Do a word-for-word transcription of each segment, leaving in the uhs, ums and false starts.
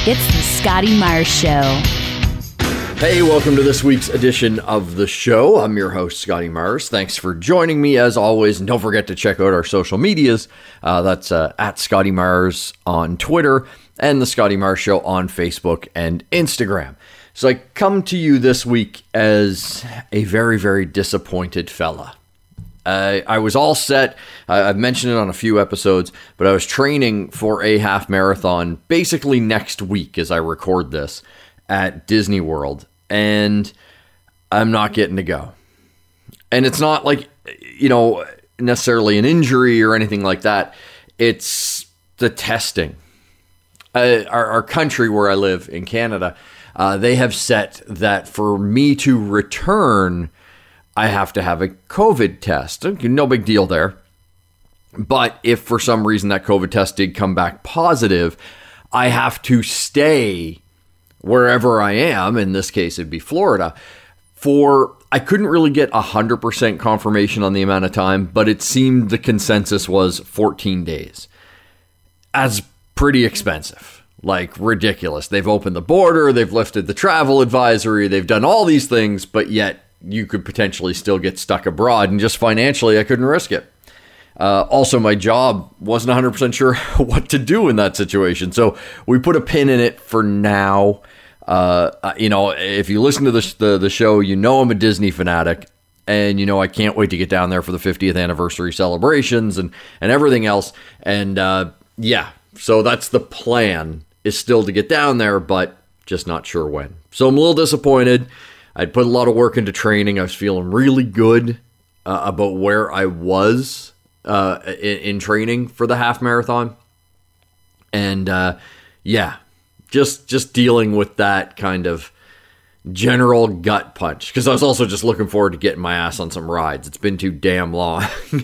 It's the Scotty Myers Show. Hey, welcome to this week's edition of the show. I'm your host, Scotty Myers. Thanks for joining me as always. And don't forget to check out our social medias. Uh, that's uh, at Scotty Myers on Twitter and the Scotty Myers Show on Facebook and Instagram. So I come to you this week as a very, very disappointed fella. Uh, I was all set. Uh, I've mentioned it on a few episodes, but I was training for a half marathon basically next week as I record this at Disney World, and I'm not getting to go. And it's not like, you know, necessarily an injury or anything like that. It's the testing. Uh, our, our country where I live in Canada, uh, they have set that for me to return, I have to have a COVID test. No big deal there. But if for some reason that COVID test did come back positive, I have to stay wherever I am. In this case, it'd be Florida. For, I couldn't really get one hundred percent confirmation on the amount of time, but it seemed the consensus was fourteen days. That's pretty expensive. Like, ridiculous. They've opened the border, they've lifted the travel advisory, they've done all these things, but yet you could potentially still get stuck abroad, and just financially, I couldn't risk it. Uh, also, my job wasn't one hundred percent sure what to do in that situation, so we put a pin in it for now. Uh, you know, if you listen to the, the the show, you know I'm a Disney fanatic, and you know I can't wait to get down there for the fiftieth anniversary celebrations and, and everything else, and uh, yeah, so that's the plan, is still to get down there, but just not sure when. So I'm a little disappointed. I'd put a lot of work into training. I was feeling really good uh, about where I was uh, in, in training for the half marathon. And uh, yeah, just just dealing with that kind of general gut punch. Because I was also just looking forward to getting my ass on some rides. It's been too damn long.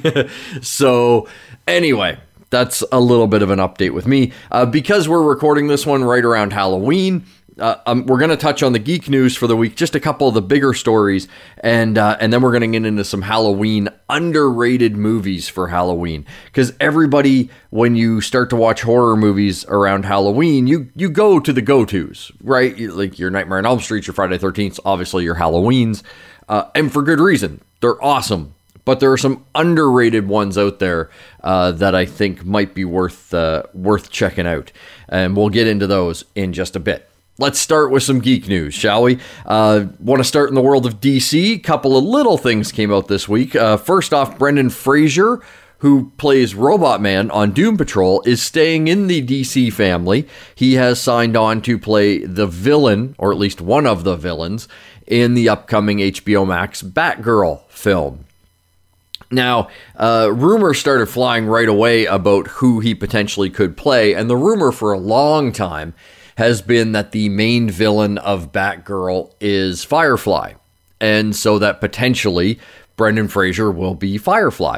So anyway, that's a little bit of an update with me. Uh, because we're recording this one right around Halloween, Uh, um, we're going to touch on the geek news for the week, just a couple of the bigger stories, and uh, and then we're going to get into some Halloween underrated movies for Halloween. Because everybody, when you start to watch horror movies around Halloween, you you go to the go-tos, right? You, like your Nightmare on Elm Street, your Friday the thirteenth, obviously your Halloweens, uh, and for good reason. They're awesome. But there are some underrated ones out there uh, that I think might be worth uh, worth checking out, and we'll get into those in just a bit. Let's start with some geek news, shall we? Uh, want to start in the world of D C? Couple of little things came out this week. Uh, first off, Brendan Fraser, who plays Robot Man on Doom Patrol, is staying in the D C family. He has signed on to play the villain, or at least one of the villains, in the upcoming H B O Max Batgirl film. Now, uh, rumors started flying right away about who he potentially could play, and the rumor for a long time has been that the main villain of Batgirl is Firefly, and so that potentially Brendan Fraser will be Firefly.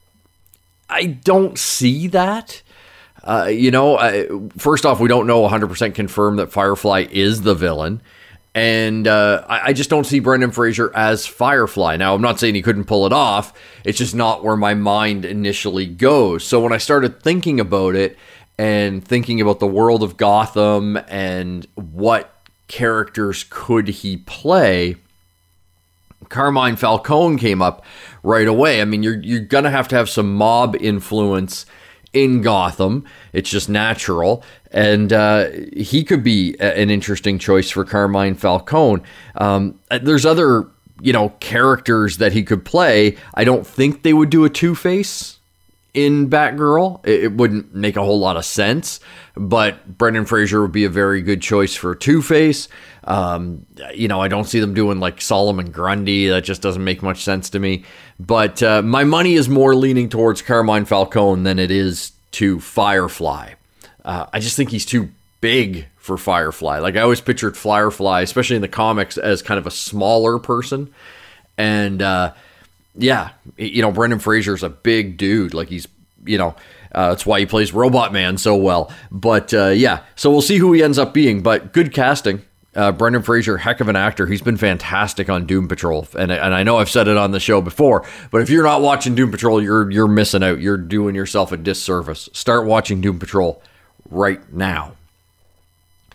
I don't see that. Uh, you know, I, first off, we don't know one hundred percent confirmed that Firefly is the villain, and uh, I, I just don't see Brendan Fraser as Firefly. Now, I'm not saying he couldn't pull it off. It's just not where my mind initially goes. So when I started thinking about it, and thinking about the world of Gotham and what characters could he play, Carmine Falcone came up right away. I mean, you're you're gonna have to have some mob influence in Gotham. It's just natural, and uh, he could be a, an interesting choice for Carmine Falcone. Um, there's other, you know, characters that he could play. I don't think they would do a Two-Face in Batgirl. It wouldn't make a whole lot of sense, but Brendan Fraser would be a very good choice for Two-Face. Um, you know, I don't see them doing like Solomon Grundy. That just doesn't make much sense to me. But uh, my money is more leaning towards Carmine Falcone than it is to Firefly. Uh, I just think he's too big for Firefly. Like, I always pictured Firefly, especially in the comics, as kind of a smaller person. And, uh, yeah, you know, Brendan Fraser's a big dude. Like, he's, you know, uh, that's why he plays Robot Man so well. But, uh, yeah, so we'll see who he ends up being. But good casting. Uh, Brendan Fraser, heck of an actor. He's been fantastic on Doom Patrol. And, and I know I've said it on the show before, but if you're not watching Doom Patrol, you're you're missing out. You're doing yourself a disservice. Start watching Doom Patrol right now.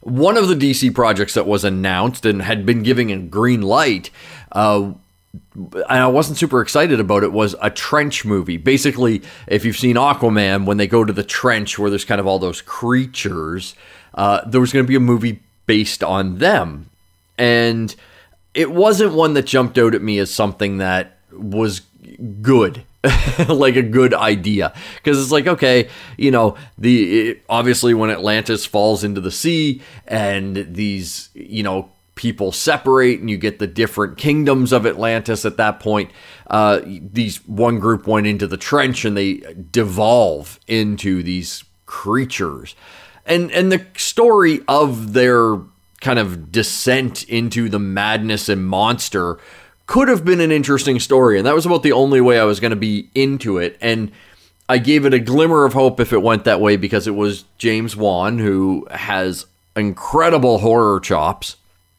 one of the D C projects that was announced and had been giving a green light, uh, and I wasn't super excited about it, was a trench movie. Basically, if you've seen Aquaman, when they go to the trench where there's kind of all those creatures, uh, there was going to be a movie based on them. And it wasn't one that jumped out at me as something that was good. Like a good idea, because it's like, okay, you know, the it, obviously when Atlantis falls into the sea and these, you know, people separate and you get the different kingdoms of Atlantis at that point, uh, these one group went into the trench and they devolve into these creatures, and and the story of their kind of descent into the madness and monster could have been an interesting story, and that was about the only way I was going to be into it. And I gave it a glimmer of hope if it went that way, because it was James Wan, who has incredible horror chops.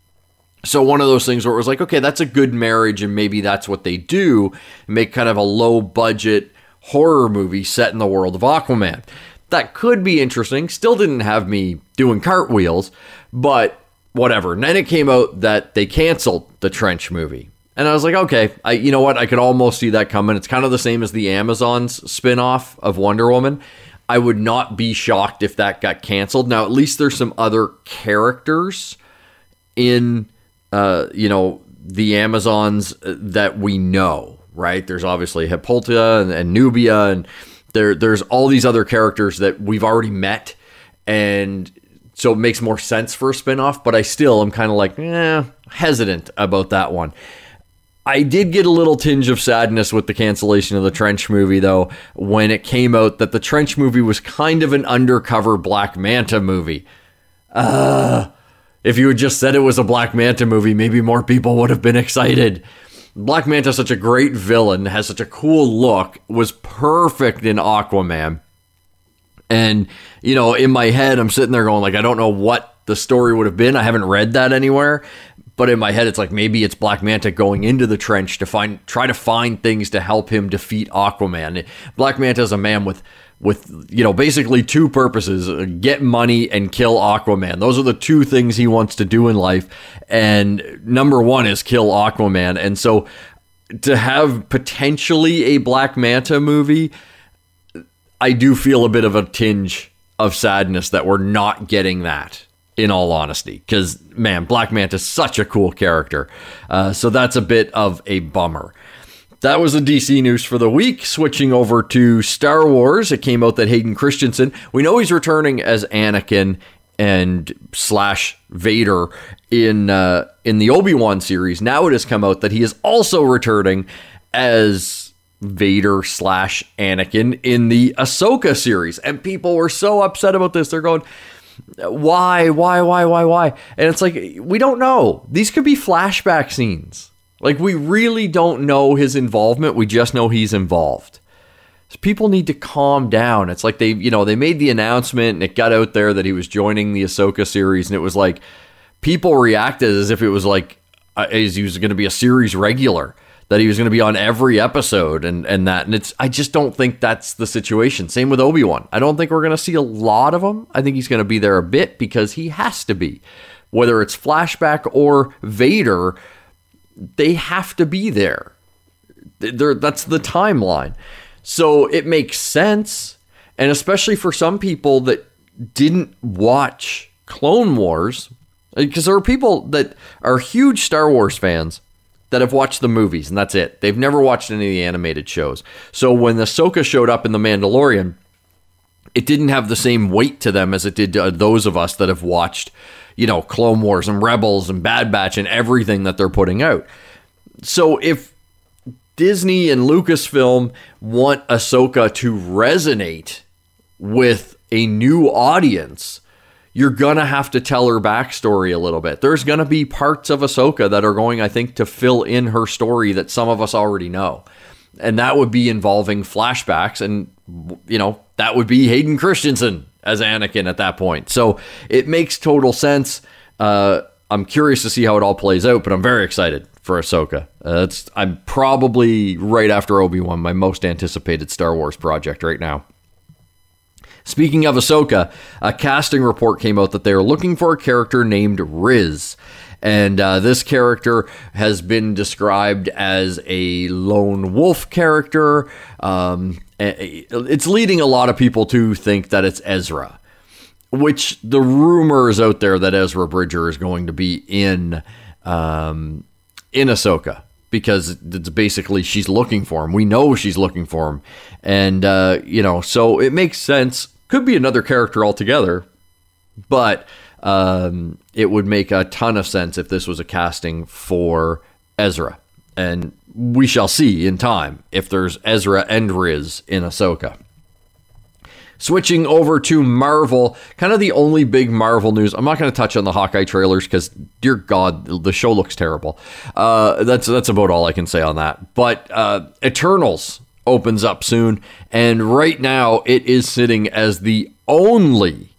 So one of those things where it was like, okay, that's a good marriage, and maybe that's what they do, make kind of a low-budget horror movie set in the world of Aquaman. That could be interesting. Still didn't have me doing cartwheels, but whatever. And then it came out that they canceled the Trench movie. And I was like, okay, I, you know what? I could almost see that coming. It's kind of the same as the Amazons spin-off of Wonder Woman. I would not be shocked if that got canceled. Now, at least there's some other characters in, uh, you know, the Amazons that we know, right? There's obviously Hippolyta and, and Nubia, and there there's all these other characters that we've already met, and so it makes more sense for a spin-off, but I still am kind of like, eh, hesitant about that one. I did get a little tinge of sadness with the cancellation of the Trench movie, though, when it came out that the Trench movie was kind of an undercover Black Manta movie. Uh, if you had just said it was a Black Manta movie, maybe more people would have been excited. Black Manta is such a great villain, has such a cool look, was perfect in Aquaman. And, you know, in my head, I'm sitting there going, like, I don't know what the story would have been. I haven't read that anywhere. But in my head, it's like, maybe it's Black Manta going into the trench to find, try to find things to help him defeat Aquaman. Black Manta is a man with, with, you know, basically two purposes: get money and kill Aquaman. Those are the two things he wants to do in life. And number one is kill Aquaman. And so to have potentially a Black Manta movie, I do feel a bit of a tinge of sadness that we're not getting that, in all honesty, because, man, Black Manta is such a cool character. Uh, so that's a bit of a bummer. That was the D C news for the week. Switching over to Star Wars, it came out that Hayden Christensen, we know he's returning as Anakin and slash Vader in uh, in the Obi-Wan series. Now it has come out that he is also returning as Vader slash Anakin in the Ahsoka series. And people were so upset about this. They're going, why, why, why, why, why? And it's like, we don't know. These could be flashback scenes. Like, we really don't know his involvement. We just know he's involved. So people need to calm down. It's like they, you know, they made the announcement and it got out there that he was joining the Ahsoka series, and it was like, people reacted as if it was like, uh, as he was going to be a series regular, that he was going to be on every episode and, and that. And it's, I just don't think that's the situation. Same with Obi-Wan. I don't think we're going to see a lot of him. I think he's going to be there a bit because he has to be. Whether it's flashback or Vader, they have to be there. They're, that's the timeline. So it makes sense. And especially for some people that didn't watch Clone Wars, because there are people that are huge Star Wars fans that have watched the movies, and that's it. They've never watched any of the animated shows. So when Ahsoka showed up in The Mandalorian, it didn't have the same weight to them as it did to those of us that have watched, you know, Clone Wars and Rebels and Bad Batch and everything that they're putting out. So if Disney and Lucasfilm want Ahsoka to resonate with a new audience, you're going to have to tell her backstory a little bit. There's going to be parts of Ahsoka that are going, I think, to fill in her story that some of us already know. And that would be involving flashbacks. And, you know, that would be Hayden Christensen as Anakin at that point. So it makes total sense. Uh, I'm curious to see how it all plays out, but I'm very excited for Ahsoka. Uh, it's, I'm probably right after Obi-Wan, my most anticipated Star Wars project right now. Speaking of Ahsoka, a casting report came out that they are looking for a character named Riz. And uh, this character has been described as a lone wolf character. Um, it's leading a lot of people to think that it's Ezra, which the rumor is out there that Ezra Bridger is going to be in um, in Ahsoka, because it's basically she's looking for him. We know she's looking for him. And, uh, you know, so it makes sense. Could be another character altogether, but um, it would make a ton of sense if this was a casting for Ezra. And we shall see in time if there's Ezra and Riz in Ahsoka. Switching over to Marvel, kind of the only big Marvel news. I'm not going to touch on the Hawkeye trailers because, dear God, the show looks terrible. Uh, that's that's about all I can say on that. But uh, Eternals opens up soon, and right now it is sitting as the only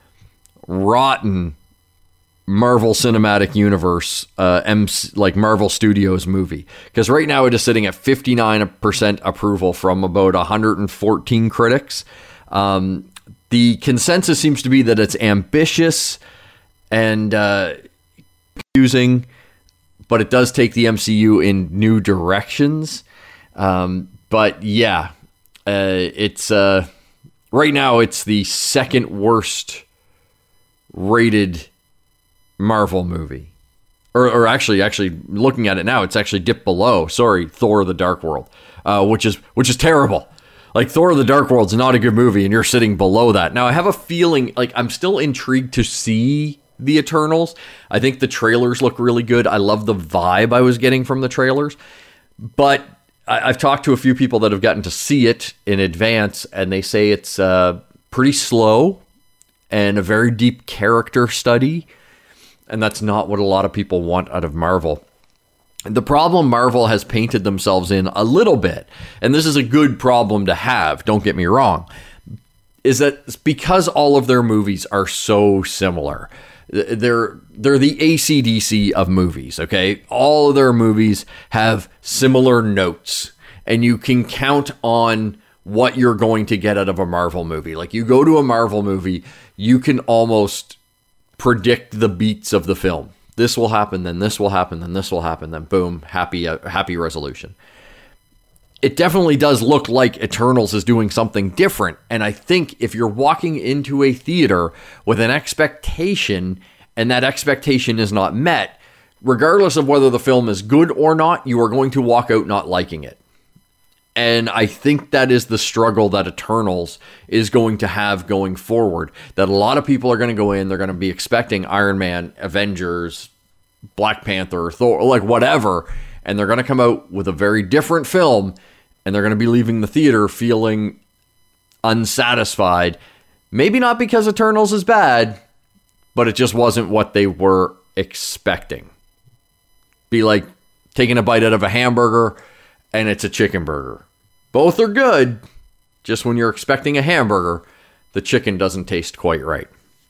rotten Marvel Cinematic Universe, uh, M C, like Marvel Studios movie. Because right now it is sitting at fifty-nine percent approval from about one hundred fourteen critics. Um, the consensus seems to be that it's ambitious and uh, confusing, but it does take the M C U in new directions. Um, but yeah, uh, it's uh, right now it's the second worst rated Marvel movie, or, or actually, actually looking at it now, it's actually dipped below. Sorry, Thor: The Dark World, uh, which is which is terrible. Like, Thor: The Dark World's not a good movie, and you're sitting below that. Now, I have a feeling, like, I'm still intrigued to see the Eternals. I think the trailers look really good. I love the vibe I was getting from the trailers. But I, I've talked to a few people that have gotten to see it in advance, and they say it's uh, pretty slow and a very deep character study. And that's not what a lot of people want out of Marvel. The problem Marvel has painted themselves in a little bit, and this is a good problem to have, don't get me wrong, is that because all of their movies are so similar. They're they're the A C D C of movies, okay? All of their movies have similar notes, and you can count on what you're going to get out of a Marvel movie. Like, you go to a Marvel movie, you can almost predict the beats of the film. This will happen, then this will happen, then this will happen, then boom, happy uh, happy resolution. It definitely does look like Eternals is doing something different, and I think if you're walking into a theater with an expectation and that expectation is not met, regardless of whether the film is good or not, you are going to walk out not liking it. And I think that is the struggle that Eternals is going to have going forward. That a lot of people are going to go in, they're going to be expecting Iron Man, Avengers, Black Panther, Thor, like whatever, and they're going to come out with a very different film, and they're going to be leaving the theater feeling unsatisfied. Maybe not because Eternals is bad, but it just wasn't what they were expecting. Be like taking a bite out of a hamburger and it's a chicken burger. Both are good. Just when you're expecting a hamburger, the chicken doesn't taste quite right.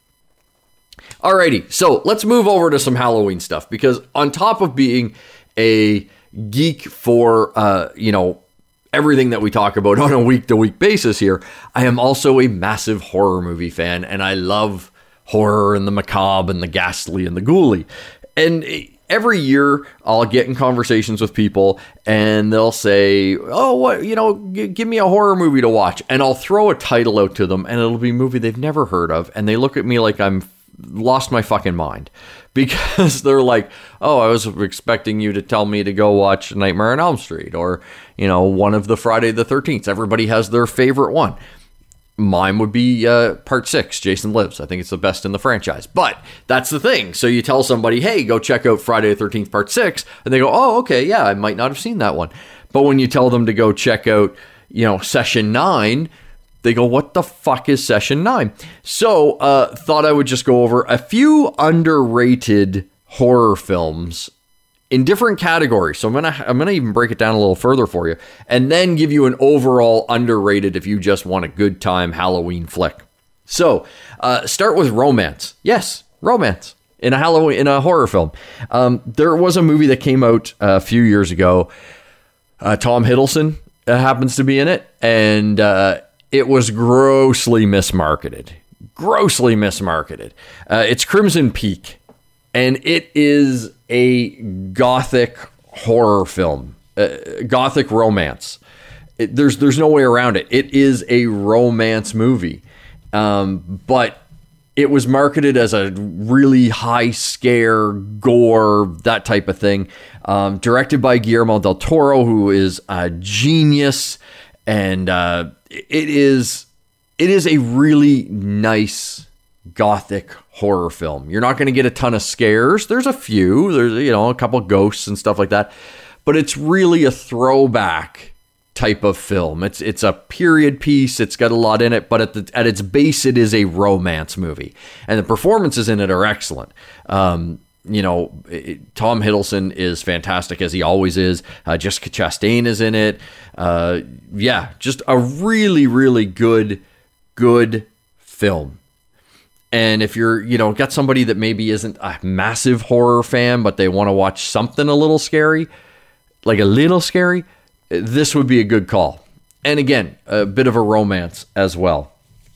Alrighty, so let's move over to some Halloween stuff, because on top of being a geek for, uh, you know, everything that we talk about on a week-to-week basis here, I am also a massive horror movie fan, and I love horror and the macabre and the ghastly and the ghouly. And every year I'll get in conversations with people and they'll say, oh, what, you know, g- give me a horror movie to watch. And I'll throw a title out to them and it'll be a movie they've never heard of. And they look at me like I'm lost my fucking mind, because they're like, oh, I was expecting you to tell me to go watch Nightmare on Elm Street, or, you know, one of the Friday the thirteenth. Everybody has their favorite one. Mine would be uh, part six, Jason Lives. I think it's the best in the franchise. But that's the thing. So you tell somebody, hey, go check out Friday the thirteenth part six. And they go, oh, okay, yeah, I might not have seen that one. But when you tell them to go check out, you know, Session nine, they go, what the fuck is Session nine? So uh, thought I would just go over a few underrated horror films in different categories. So I'm going to I'm going to even break it down a little further for you, and then give you an overall underrated if you just want a good time Halloween flick. So, uh, start with romance. Yes, romance in a Halloween in a horror film. Um, there was a movie that came out a few years ago. Uh, Tom Hiddleston uh, happens to be in it, and uh, it was grossly mismarketed. Grossly mismarketed. Uh, it's Crimson Peak, and it is a gothic horror film, uh, gothic romance. It, there's there's no way around it. It is a romance movie, um, but it was marketed as a really high scare, gore, that type of thing. Um, directed by Guillermo del Toro, who is a genius, and uh, it is it is a really nice gothic horror film. You're not going to get a ton of scares. There's a few. There's, you know, a couple ghosts and stuff like that, but it's really a throwback type of film. It's it's a period piece. It's got a lot in it, but at the at its base, it is a romance movie, and the performances in it are excellent. Um, you know, it, Tom Hiddleston is fantastic, as he always is. Uh, Jessica Chastain is in it. Uh, yeah, just a really, really good, good film. And if you're, you know, got somebody that maybe isn't a massive horror fan, but they want to watch something a little scary, like a little scary, this would be a good call. And again, a bit of a romance as well.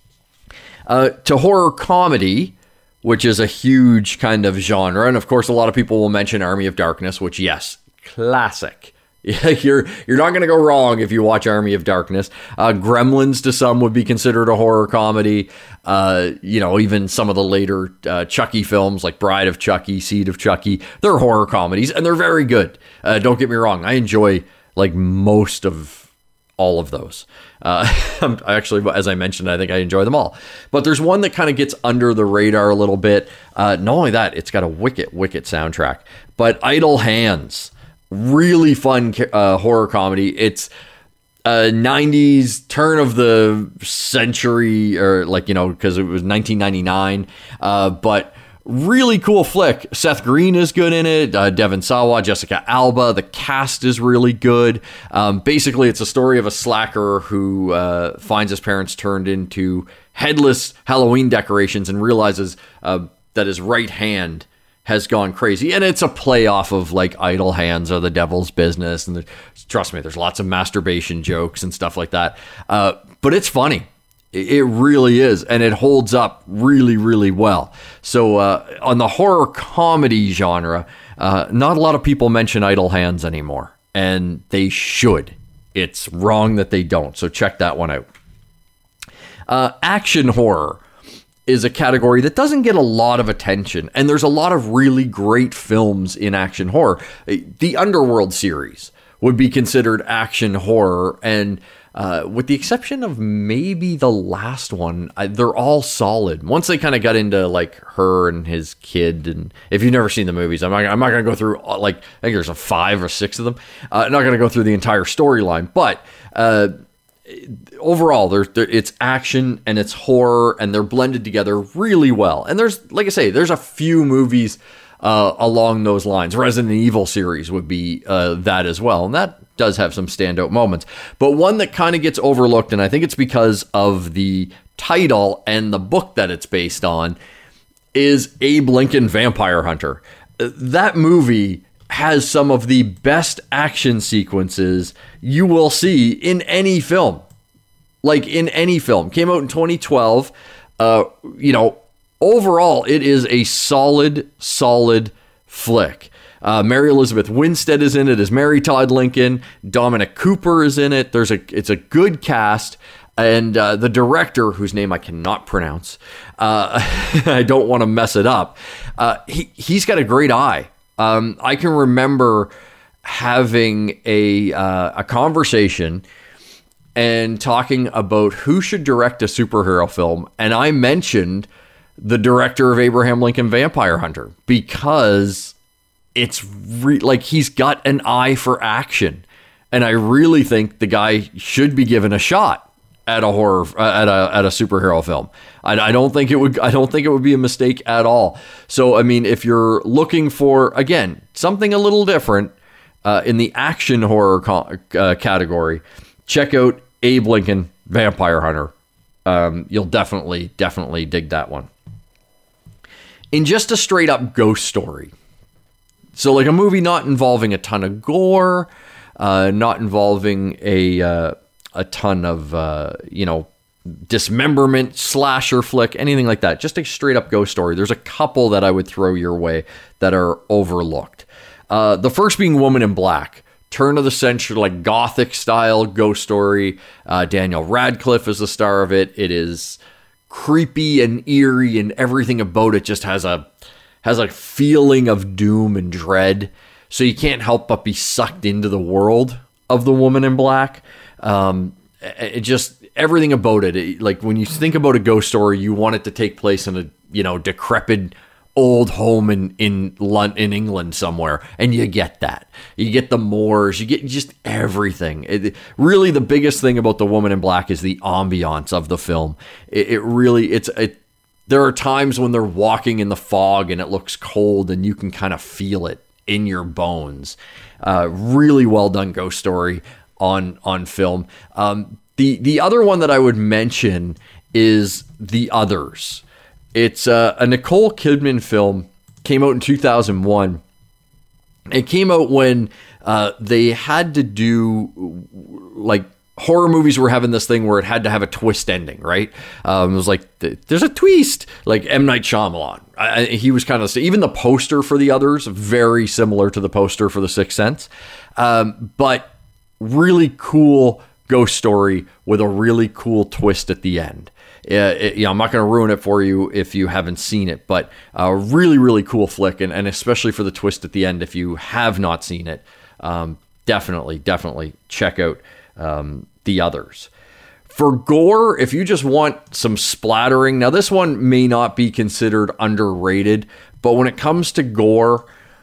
Uh, to horror comedy, which is a huge kind of genre. And of course, a lot of people will mention Army of Darkness, which, yes, classic. You're you're not going to go wrong if you watch Army of Darkness. Uh, Gremlins, to some, would be considered a horror comedy. Uh, you know, even some of the later uh, Chucky films, like Bride of Chucky, Seed of Chucky, they're horror comedies, and they're very good. Uh, don't get me wrong. I enjoy like most of all of those. Uh, actually, as I mentioned, I think I enjoy them all. But there's one that kind of gets under the radar a little bit. Uh, not only that, it's got a wicked, wicked soundtrack. But Idle Hands, really fun uh, horror comedy. It's a nineties turn of the century, or like, you know, because it was nineteen ninety-nine. Uh, but really cool flick. Seth Green is good in it. Uh, Devon Sawa, Jessica Alba. The cast is really good. Um, basically, it's a story of a slacker who uh, finds his parents turned into headless Halloween decorations and realizes uh, that his right hand has gone crazy. And it's a play off of like Idle Hands or The Devil's Business. And trust me, there's lots of masturbation jokes and stuff like that. Uh, but it's funny. It really is, and it holds up really, really well. So uh, on the horror comedy genre, uh, not a lot of people mention Idle Hands anymore, and they should. It's wrong that they don't, so check that one out. Uh, action horror is a category that doesn't get a lot of attention, and there's a lot of really great films in action horror. The Underworld series would be considered action horror, and Uh, with the exception of maybe the last one, I, they're all solid. Once they kind of got into like her and his kid, and if you've never seen the movies, I'm not, I'm not going to go through like, I think there's a five or six of them. Uh, I'm not going to go through the entire storyline, but uh, overall, there's there, it's action and it's horror, and they're blended together really well. And there's, like I say, there's a few movies uh, along those lines. Resident Evil series would be uh, that as well, and that does have some standout moments. But one that kind of gets overlooked, and I think it's because of the title and the book that it's based on, is Abe Lincoln Vampire Hunter. That movie has some of the best action sequences you will see in any film. Like in any film. Came out in twenty twelve. Uh, you know, overall, it is a solid, solid flick. Uh, Mary Elizabeth Winstead is in it as Mary Todd Lincoln. Dominic Cooper is in it. There's a it's a good cast, and uh, the director, whose name I cannot pronounce, uh, I don't want to mess it up. Uh, he he's got a great eye. Um, I can remember having a uh, a conversation and talking about who should direct a superhero film, and I mentioned the director of Abraham Lincoln Vampire Hunter because it's re- like he's got an eye for action, and I really think the guy should be given a shot at a horror uh, at a at a superhero film. I, I don't think it would I don't think it would be a mistake at all. So I mean, if you're looking for, again, something a little different uh, in the action horror co- uh, category, check out Abe Lincoln Vampire Hunter. Um, you'll definitely definitely dig that one. In just a straight up ghost story. So like a movie not involving a ton of gore, uh, not involving a uh, a ton of, uh, you know, dismemberment, slasher flick, anything like that. Just a straight up ghost story. There's a couple that I would throw your way that are overlooked. Uh, the first being Woman in Black. Turn of the century, like gothic style ghost story. Uh, Daniel Radcliffe is the star of it. It is creepy and eerie, and everything about it just has a has a feeling of doom and dread. So you can't help but be sucked into the world of the Woman in Black. Um, it just everything about it, it. Like when you think about a ghost story, you want it to take place in a you know decrepit old home in in London, in England somewhere, and you get that. You get the moors, you get just everything. It, really, the biggest thing about The Woman in Black is the ambiance of the film. It, it really, it's it. There are times when they're walking in the fog and it looks cold, and you can kind of feel it in your bones. Uh, really well done ghost story on on film. Um, the the other one that I would mention is The Others. It's uh, a Nicole Kidman film, came out in two thousand one. It came out when uh, they had to do, like, horror movies were having this thing where it had to have a twist ending, right? Um, it was like, there's a twist, like M. Night Shyamalan. I, he was kind of, even the poster for The Others, very similar to the poster for The Sixth Sense. Um, but really cool ghost story with a really cool twist at the end. Uh, it, you know, I'm not going to ruin it for you if you haven't seen it, but a really, really cool flick, and, and especially for the twist at the end, if you have not seen it, um, definitely, definitely check out um, The Others. For gore, if you just want some splattering, now this one may not be considered underrated, but when it comes to gore,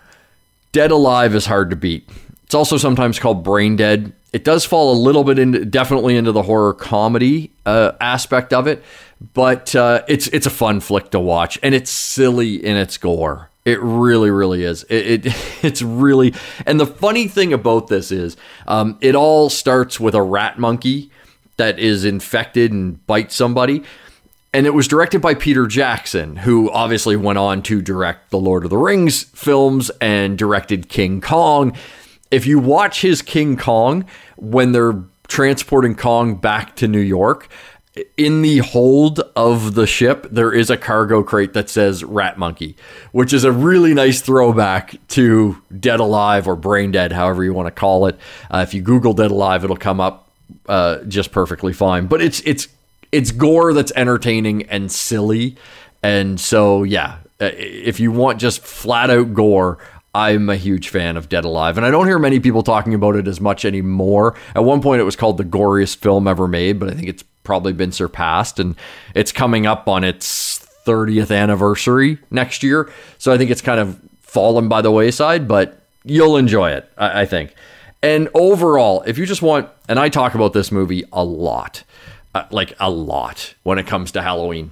Dead Alive is hard to beat. It's also sometimes called Brain Dead. It does fall a little bit into, definitely into the horror comedy uh, aspect of it, but uh, it's it's a fun flick to watch, and it's silly in its gore. It really, really is. It, it it's really, and the funny thing about this is, um, it all starts with a rat monkey that is infected and bites somebody. And it was directed by Peter Jackson, who obviously went on to direct the Lord of the Rings films and directed King Kong. If you watch his King Kong, when they're transporting Kong back to New York, in the hold of the ship, there is a cargo crate that says Rat Monkey, which is a really nice throwback to Dead Alive or Brain Dead, however you want to call it. Uh, if you Google Dead Alive, it'll come up uh, just perfectly fine. But it's it's it's gore that's entertaining and silly. And so, yeah, if you want just flat out gore, I'm a huge fan of Dead Alive, and I don't hear many people talking about it as much anymore. At one point, it was called the goriest film ever made, but I think it's probably been surpassed, and it's coming up on its thirtieth anniversary next year, so I think it's kind of fallen by the wayside, but you'll enjoy it, I, I think. And overall, if you just want, and I talk about this movie a lot, uh, like a lot, when it comes to Halloween.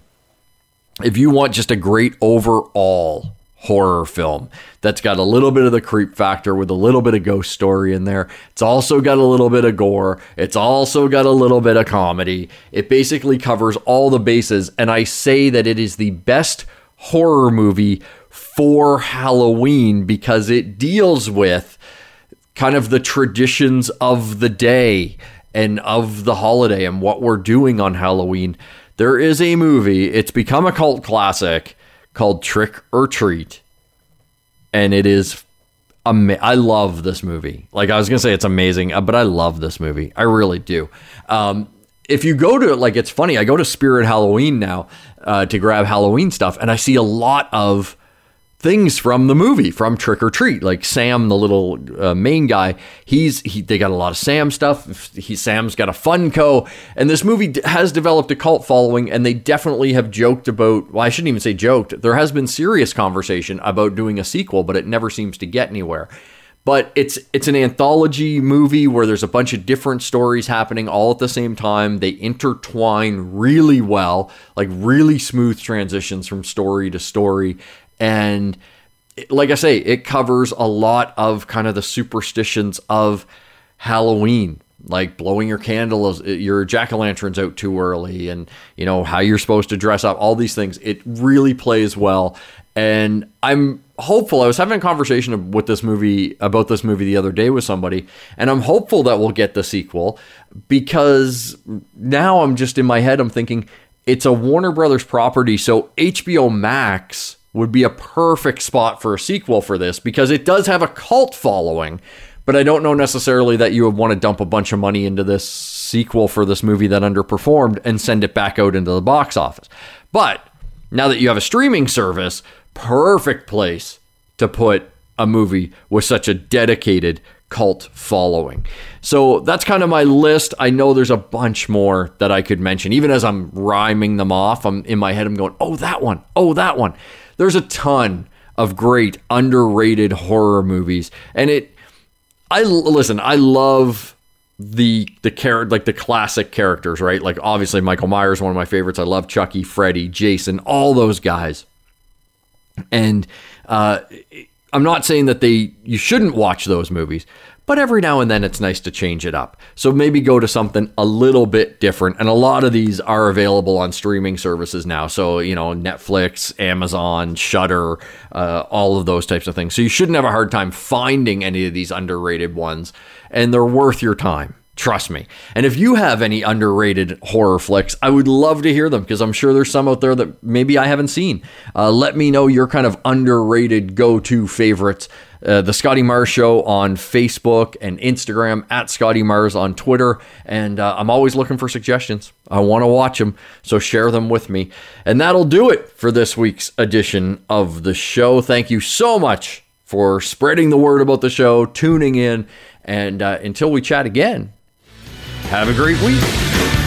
If you want just a great overall horror film that's got a little bit of the creep factor with a little bit of ghost story in there, it's also got a little bit of gore, it's also got a little bit of comedy, it basically covers all the bases, and I say that it is the best horror movie for Halloween because it deals with kind of the traditions of the day and of the holiday and what we're doing on Halloween. There is a movie, it's become a cult classic, called Trick or Treat, and it is ama- I love this movie. Like, I was gonna say it's amazing, but I love this movie. I really do. Um, if you go to, like, it's funny, I go to Spirit Halloween now uh, to grab Halloween stuff, and I see a lot of things from the movie, from Trick or Treat. Like Sam, the little uh, main guy, he's he, they got a lot of Sam stuff. He Sam's got a Funko, and this movie d- has developed a cult following, and they definitely have joked about, well, I shouldn't even say joked, there has been serious conversation about doing a sequel, but it never seems to get anywhere. But it's it's an anthology movie where there's a bunch of different stories happening all at the same time. They intertwine really well, like really smooth transitions from story to story. And like I say, it covers a lot of kind of the superstitions of Halloween, like blowing your candles, your jack-o'-lanterns out too early, and, you know, how you're supposed to dress up, all these things. It really plays well. And I'm hopeful. I was having a conversation with this movie about this movie the other day with somebody, and I'm hopeful that we'll get the sequel, because now I'm just in my head, I'm thinking it's a Warner Brothers property, so H B O Max would be a perfect spot for a sequel for this, because it does have a cult following, but I don't know necessarily that you would want to dump a bunch of money into this sequel for this movie that underperformed and send it back out into the box office. But now that you have a streaming service, perfect place to put a movie with such a dedicated cult following. So that's kind of my list. I know there's a bunch more that I could mention. Even as I'm rhyming them off, I'm in my head, I'm going, oh, that one. Oh, that one. There's a ton of great underrated horror movies. And it, I listen, I love the the character, like the classic characters, right? Like obviously Michael Myers, one of my favorites. I love Chucky, Freddy, Jason, all those guys. And uh, I'm not saying that they you shouldn't watch those movies, but every now and then it's nice to change it up. So maybe go to something a little bit different. And a lot of these are available on streaming services now. So, you know, Netflix, Amazon, Shudder, uh, all of those types of things. So you shouldn't have a hard time finding any of these underrated ones. And they're worth your time. Trust me. And if you have any underrated horror flicks, I would love to hear them, because I'm sure there's some out there that maybe I haven't seen. Uh, let me know your kind of underrated go-to favorites. Uh, the Scotty Mars Show on Facebook and Instagram, at Scotty Mars on Twitter. And uh, I'm always looking for suggestions. I want to watch them, so share them with me. And that'll do it for this week's edition of the show. Thank you so much for spreading the word about the show, tuning in. And uh, until we chat again, have a great week.